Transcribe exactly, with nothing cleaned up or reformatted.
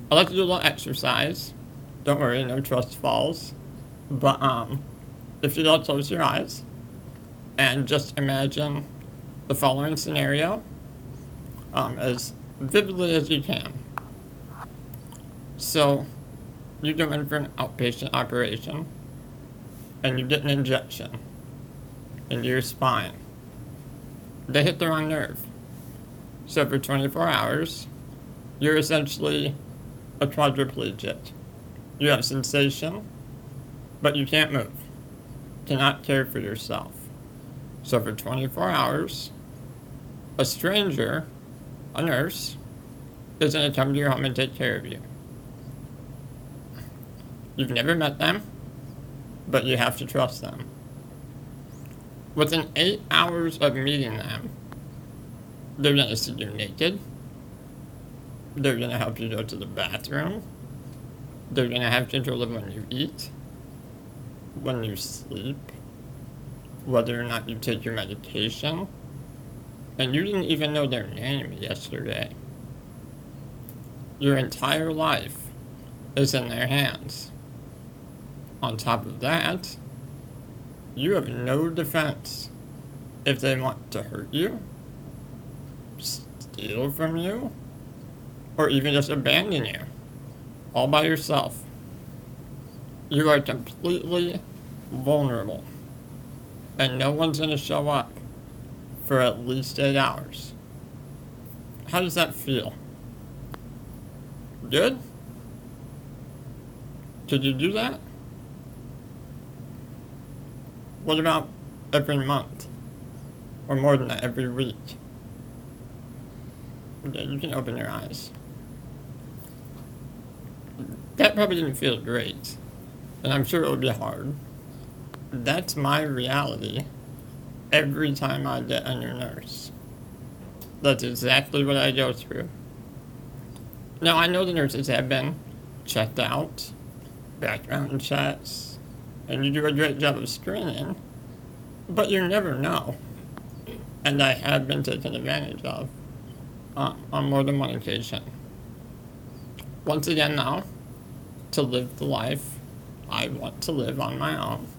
I like to do a little exercise. Don't worry, no trust falls. But um, if you don't close your eyes and just imagine the following scenario um, as vividly as you can. So, you go in for an outpatient operation and you get an injection into your spine. They hit the wrong nerve. So for twenty-four hours, you're essentially a quadriplegic. You have sensation, but you can't move. Cannot care for yourself. So for twenty-four hours, a stranger, a nurse, is going to come to your home and take care of you. You've never met them, but you have to trust them. Within eight hours of meeting them, they're going to see you naked. They're going to help you go to the bathroom. They're going to have control of when you eat, when you sleep, whether or not you take your medication. And you didn't even know their name yesterday. Your entire life is in their hands. On top of that, you have no defense if they want to hurt you, steal from you, or even just abandon you, all by yourself. You are completely vulnerable, and no one's going to show up for at least eight hours. How does that feel? Good? Could you do that? What about every month? Or more than that, every week? Okay, you can open your eyes. That probably didn't feel great, and I'm sure it would be hard. That's my reality every time I get a new nurse. That's exactly what I go through. Now, I know the nurses have been checked out, background checks, and you do a great job of screening, but you never know. And I have been taken advantage of uh, on more than one occasion. Once again now, to live the life I want to live on my own,